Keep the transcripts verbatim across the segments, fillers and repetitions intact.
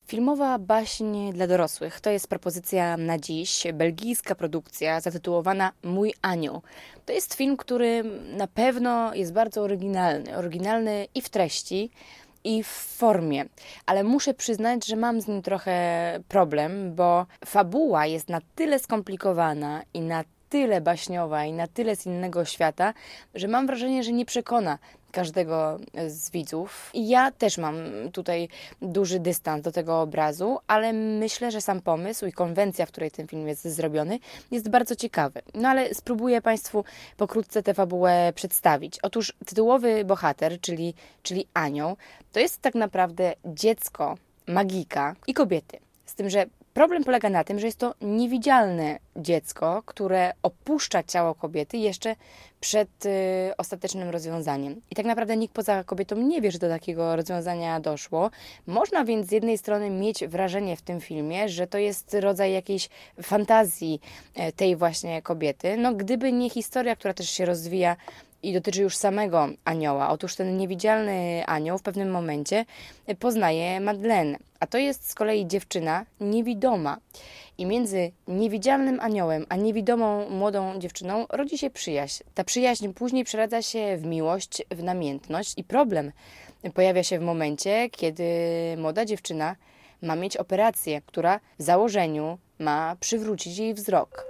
Filmowa baśń dla dorosłych to jest propozycja na dziś. Belgijska produkcja zatytułowana Mój Anioł. To jest film, który na pewno jest bardzo oryginalny. Oryginalny i w treści, i w formie. Ale muszę przyznać, że mam z nim trochę problem, bo fabuła jest na tyle skomplikowana i na tyle baśniowa i na tyle z innego świata, że mam wrażenie, że nie przekona każdego z widzów. I ja też mam tutaj duży dystans do tego obrazu, ale myślę, że sam pomysł i konwencja, w której ten film jest zrobiony, jest bardzo ciekawy. No ale spróbuję Państwu pokrótce tę fabułę przedstawić. Otóż tytułowy bohater, czyli, czyli anioł, to jest tak naprawdę dziecko magika i kobiety. Z tym, że problem polega na tym, że jest to niewidzialne dziecko, które opuszcza ciało kobiety jeszcze przed y, ostatecznym rozwiązaniem. I tak naprawdę nikt poza kobietą nie wie, że do takiego rozwiązania doszło. Można więc z jednej strony mieć wrażenie w tym filmie, że to jest rodzaj jakiejś fantazji tej właśnie kobiety. No gdyby nie historia, która też się rozwija i dotyczy już samego anioła. Otóż ten niewidzialny anioł w pewnym momencie poznaje Madeleine, a to jest z kolei dziewczyna niewidoma. I między niewidzialnym aniołem a niewidomą młodą dziewczyną rodzi się przyjaźń. Ta przyjaźń później przeradza się w miłość, w namiętność i problem pojawia się w momencie, kiedy młoda dziewczyna ma mieć operację, która w założeniu ma przywrócić jej wzrok.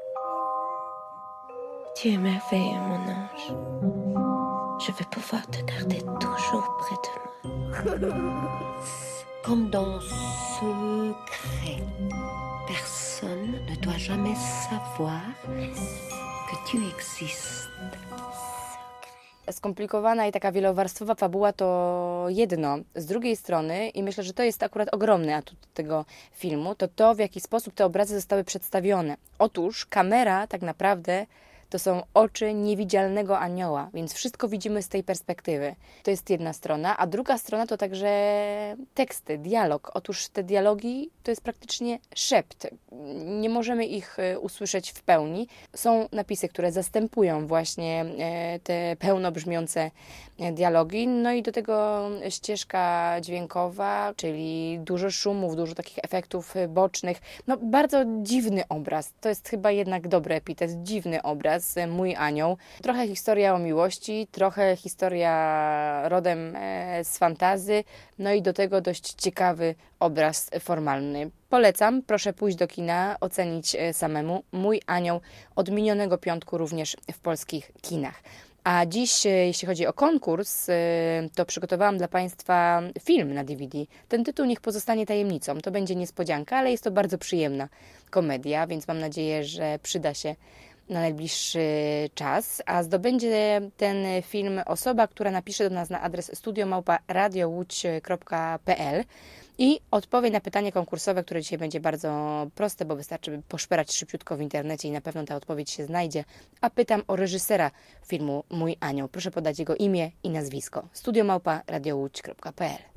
Tu es merveilleux, mon ange. Je veux pouvoir te garder toujours près de moi. Comme dans secret. Personne ne doit jamais savoir que tu existes. Skomplikowana i taka wielowarstwowa fabuła to jedno. Z drugiej strony, i myślę, że to jest akurat ogromny atut tego filmu, to to, w jaki sposób te obrazy zostały przedstawione. Otóż kamera tak naprawdę to są oczy niewidzialnego anioła, więc wszystko widzimy z tej perspektywy. To jest jedna strona, a druga strona to także teksty, dialog. Otóż te dialogi to jest praktycznie szept. Nie możemy ich usłyszeć w pełni. Są napisy, które zastępują właśnie te pełnobrzmiące dialogi. No i do tego ścieżka dźwiękowa, czyli dużo szumów, dużo takich efektów bocznych. No bardzo dziwny obraz. To jest chyba jednak dobry epitet. Dziwny obraz. Mój Anioł. Trochę historia o miłości, trochę historia rodem z fantazy, no i do tego dość ciekawy obraz formalny. Polecam, proszę pójść do kina, ocenić samemu. Mój Anioł od minionego piątku również w polskich kinach. A dziś, jeśli chodzi o konkurs, to przygotowałam dla Państwa film na D V D. Ten tytuł niech pozostanie tajemnicą. To będzie niespodzianka, ale jest to bardzo przyjemna komedia, więc mam nadzieję, że przyda się na najbliższy czas, a zdobędzie ten film osoba, która napisze do nas na adres studio małpa radio łódź kropka p l i odpowie na pytanie konkursowe, które dzisiaj będzie bardzo proste, bo wystarczy poszperać szybciutko w internecie i na pewno ta odpowiedź się znajdzie. A pytam o reżysera filmu Mój Anioł. Proszę podać jego imię i nazwisko. studio małpa radio łódź kropka p l